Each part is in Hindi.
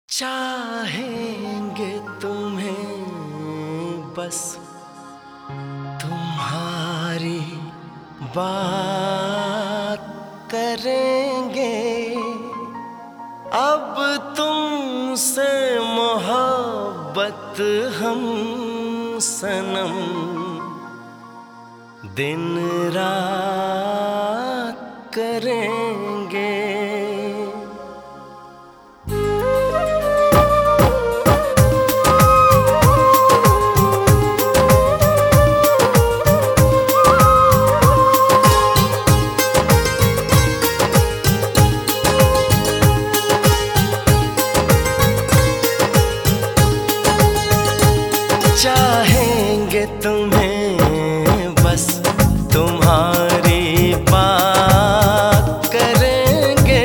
चाहेंगे तुम्हें बस तुम्हारी बात करेंगे। अब तुमसे मोहब्बत हम सनम दिन रात करेंगे। चाहेंगे तुम्हें बस तुम्हारी बात करेंगे।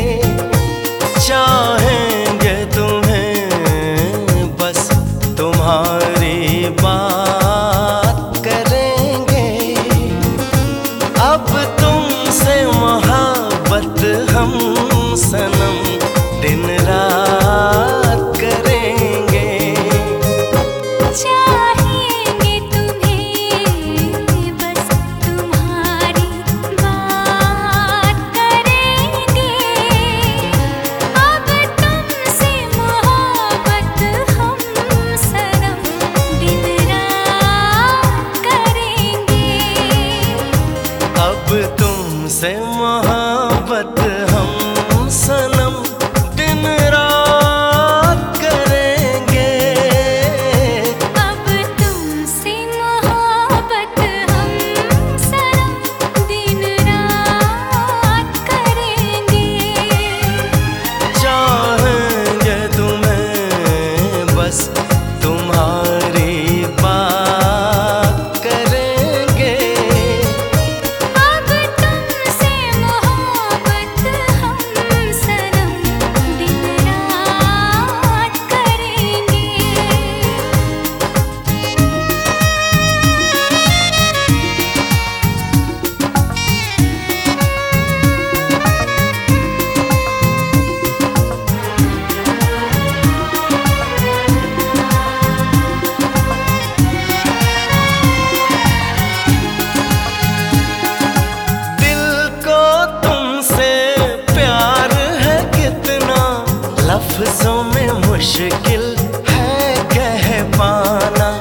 चाहेंगे तुम्हें बस तुम्हारी बात करेंगे। अब तुमसे मोहब्बत हम सनम दिन रात करेंगे। चाहेंगे तुम्हें बस तुम्हारी बात करेंगे। अब तुमसे मोहब्बत हम सनम दिन रात करेंगे। अब तुमसे मोहब्बत हम सनम दिन रात करेंगे। अब तुमसे मोहब्बत हम सनम दिन रात करेंगे। चाहेंगे तुम्हें बस तुम्हारी बात करेंगे। अब तुमसे मोहब्बत हम सनम दिन रात करेंगे। दिल को तुमसे प्यार है कितना, लफ्जों में मुश्किल है कह पाना।